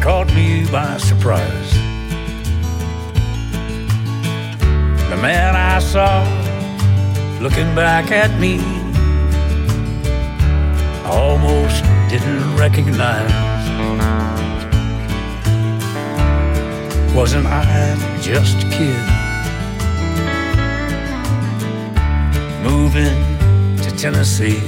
caught me by surprise. The man I saw looking back at me, I almost didn't recognize. Wasn't I just a kid moving to Tennessee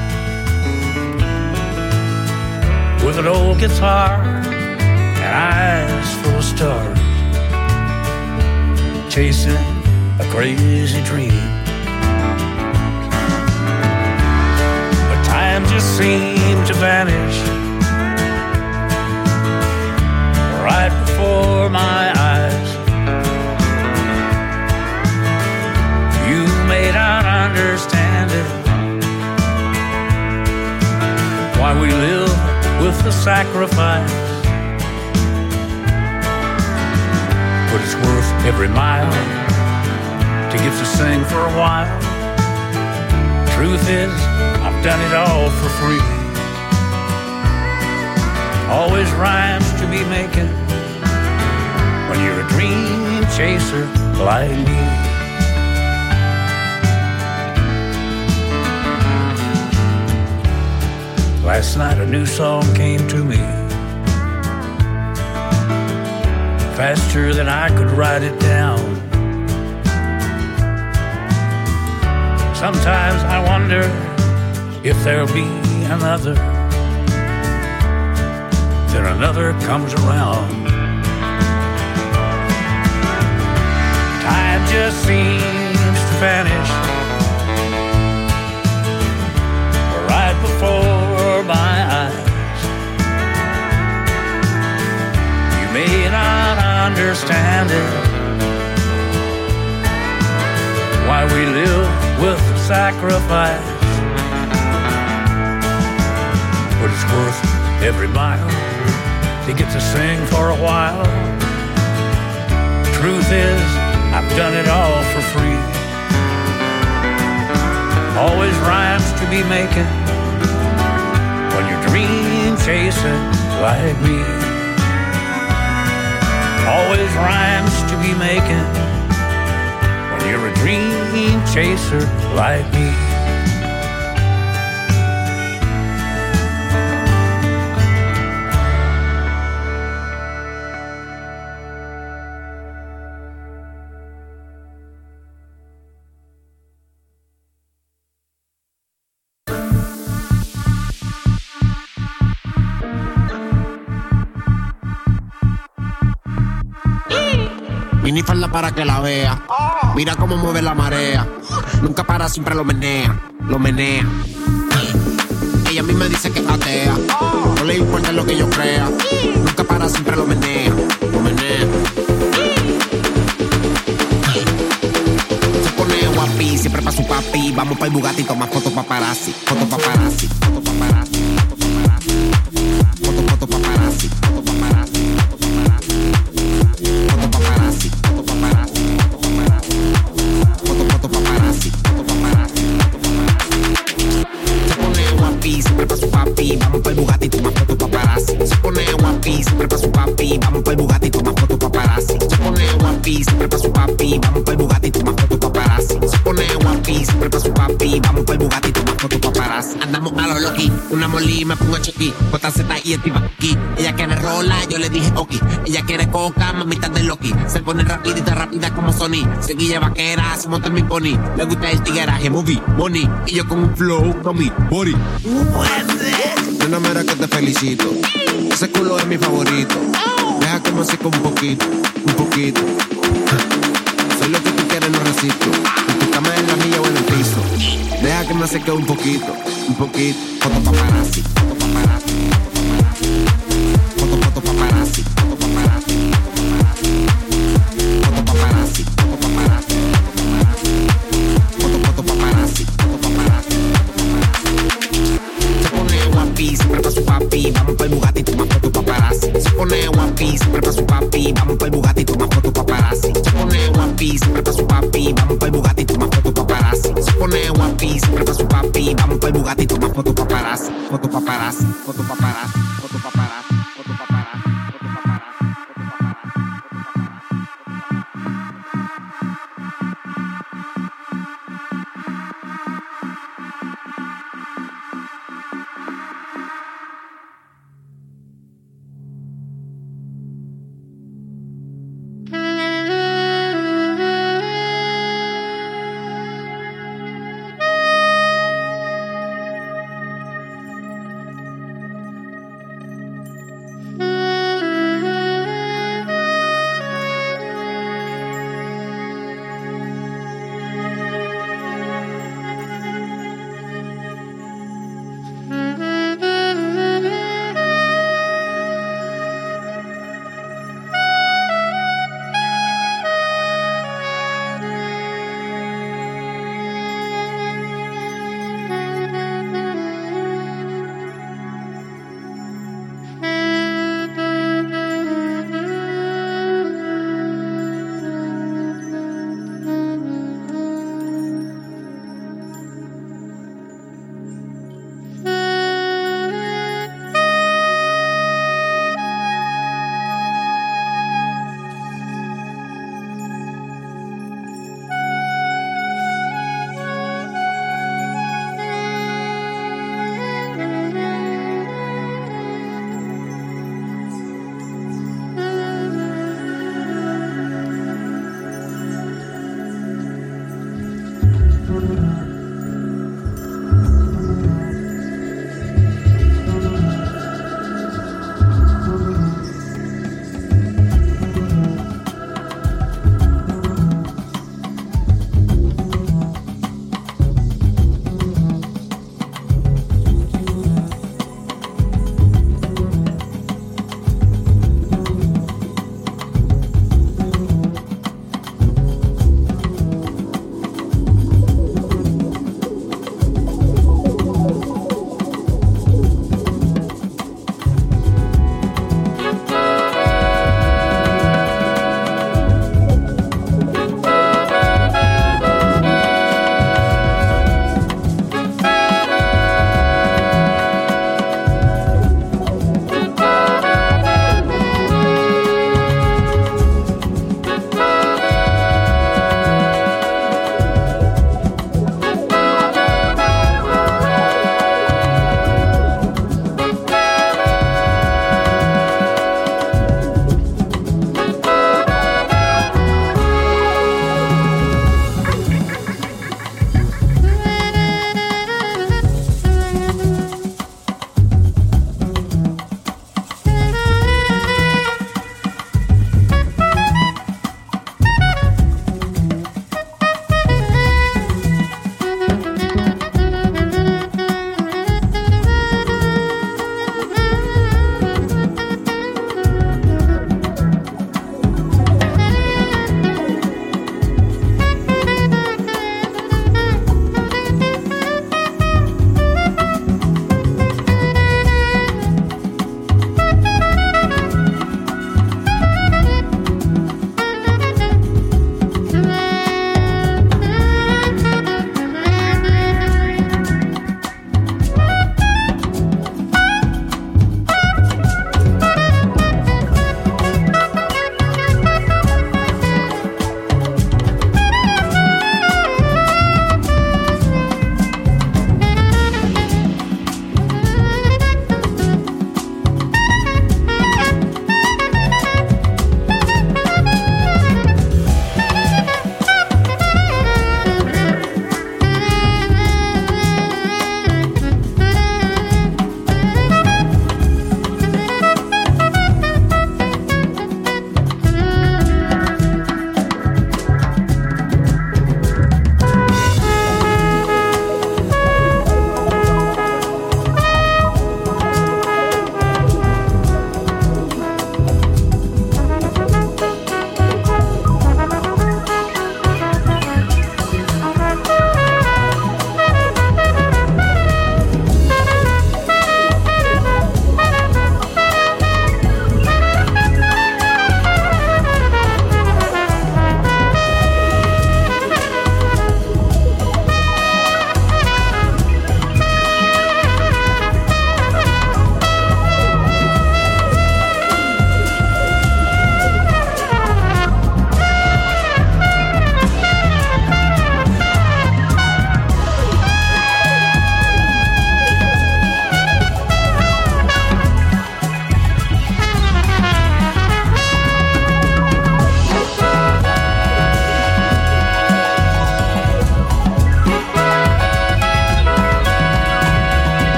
with an old guitar and eyes full of stars, chasing a crazy dream? But time just seemed to vanish right before my eyes. You may not understand it, why we live with the sacrifice, but it's worth every mile to get to sing for a while. Truth is, I've done it all for free. Always rhymes to be making when you're a dream chaser like me. Last night a new song came to me, faster than I could write it down. Sometimes I wonder if there'll be another, then another comes around. Time just seems to vanish right before my eyes. You may not understand it, why we live with sacrifice, but it's worth every mile to get to sing for a while. Truth is, I've done it all for free. Always rhymes to be making when you're dream chasing like me. Always rhymes to be making when you're a dream chaser like me. Minifalda para que la vea. Mira cómo mueve la marea. Nunca para, siempre lo menea. Lo menea. Ella a mí me dice que es atea. No le importa lo que yo crea. Nunca para, siempre lo menea. Lo menea. Se pone guapi, siempre pa' su papi. Vamos pa' el Bugatti, toma foto paparazzi. Foto paparazzi. Foto paparazzi. Foto paparazzi. Foto paparazzi. Siempre pa' su papi, vamos pa' el Bugatti, toma foto paparazzi. Se pone guapi, siempre pa' su papi, vamos pa' el Bugatti, toma foto paparazzi. Se pone guapi, siempre pa' su papi, vamos pa' el Bugatti, toma foto paparazzi. Se pone guapi, siempre pa' su papi, vamos pa' el Bugatti, toma foto paparazzi. Andamos a lo loqui, una molí, me pongo chequi, JZ y estiva aquí. Ella quiere rola, yo le dije ok. Ella quiere coca, mamita de Loki. Se pone rapidita, rápida como Sony. Seguilla vaquera, se monta en mi pony. Le gusta el tigueraje, movie, money. Y yo con un flow, con mi body. Nena, mira que te felicito. Ese culo es mi favorito. Deja que me seque un poquito, un poquito. Soy lo que tú quieres, no resisto. En tu cama, en la mía o en el piso. Deja que me seque un poquito, un poquito. Foto paparazzi, foto paparazzi. Foto paparazzi, foto paparazzi. Foto paparazzi, foto paparazzi. Foto paparazzi, foto paparazzi. Se pone guapi, siempre pa' su papi. Vamos pa' el Bugatti, toma foto paparazzi. Se pone guapi, siempre pa' su papi. Vamos pa' el Bugatti, toma foto paparazzi. Se pone guapi, siempre pa' su papi. Vamos pa' el Bugatti, toma foto paparazzi. Se pone guapi, siempre pa' su papi. Vamos pa' el Bugatti, toma foto paparazzi. Foto paparazzi, foto paparazzi, foto paparazzi, foto paparazzi, foto paparazzi.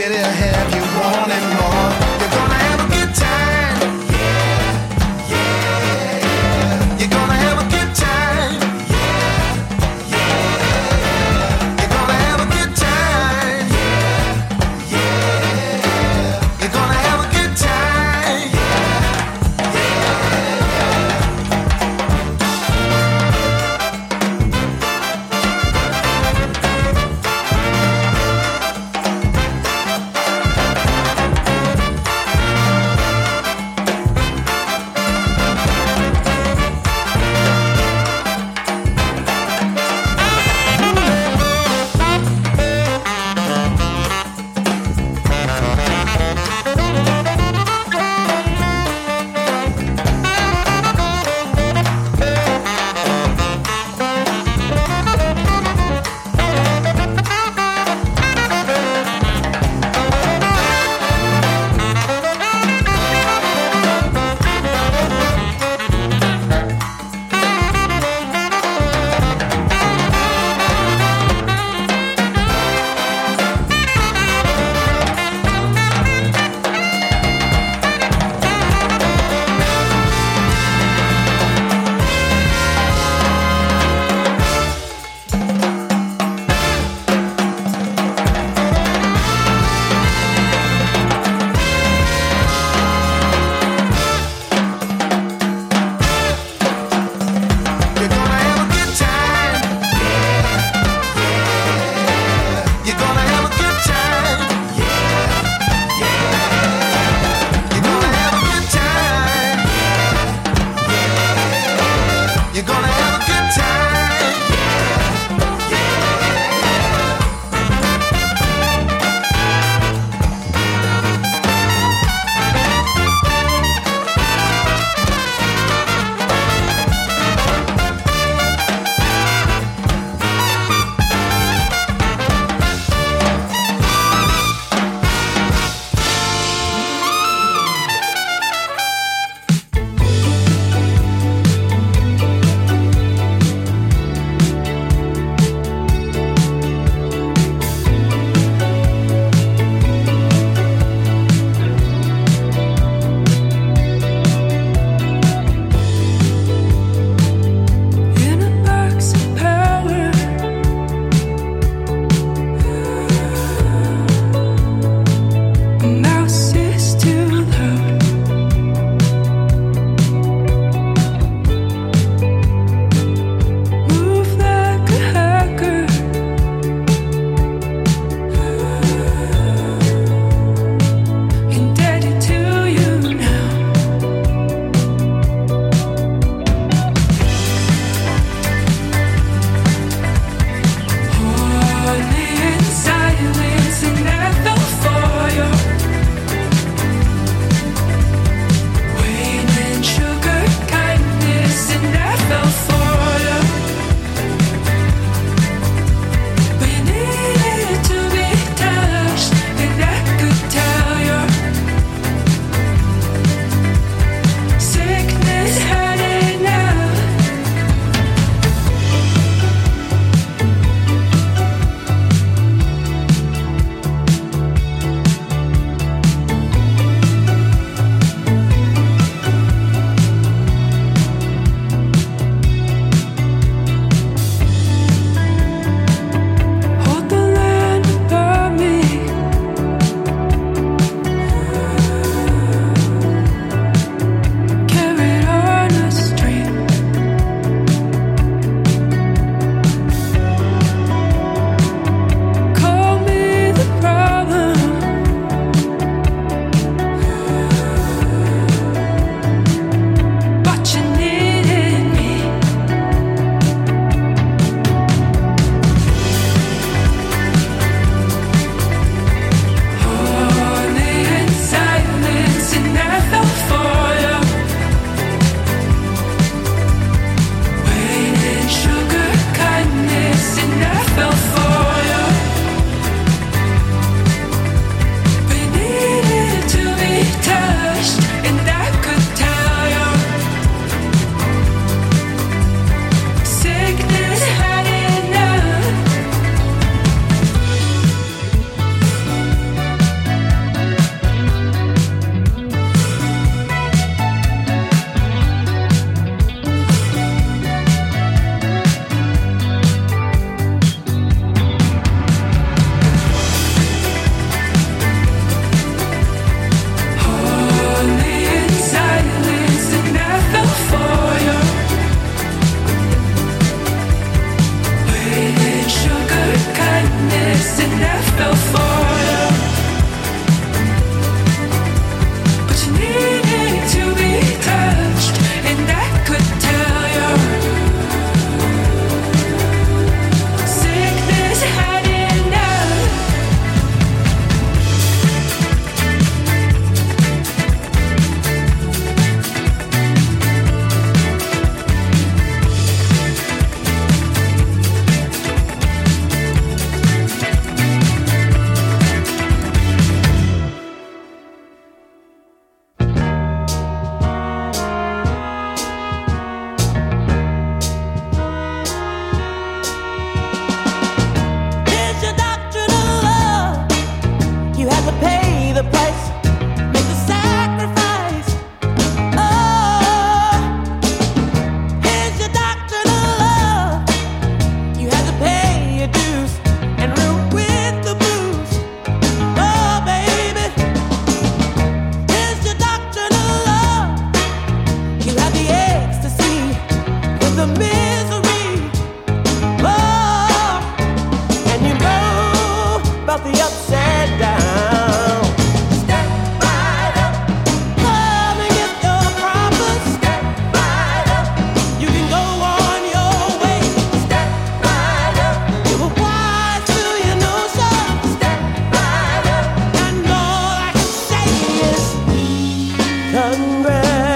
it'll have you wanting more. You're gonna have a good time. Yeah, yeah. You're gonna have a good time. Yeah, yeah. You're gonna have a good time. Yeah, yeah. You're gonna have a good time. Yeah, yeah. there.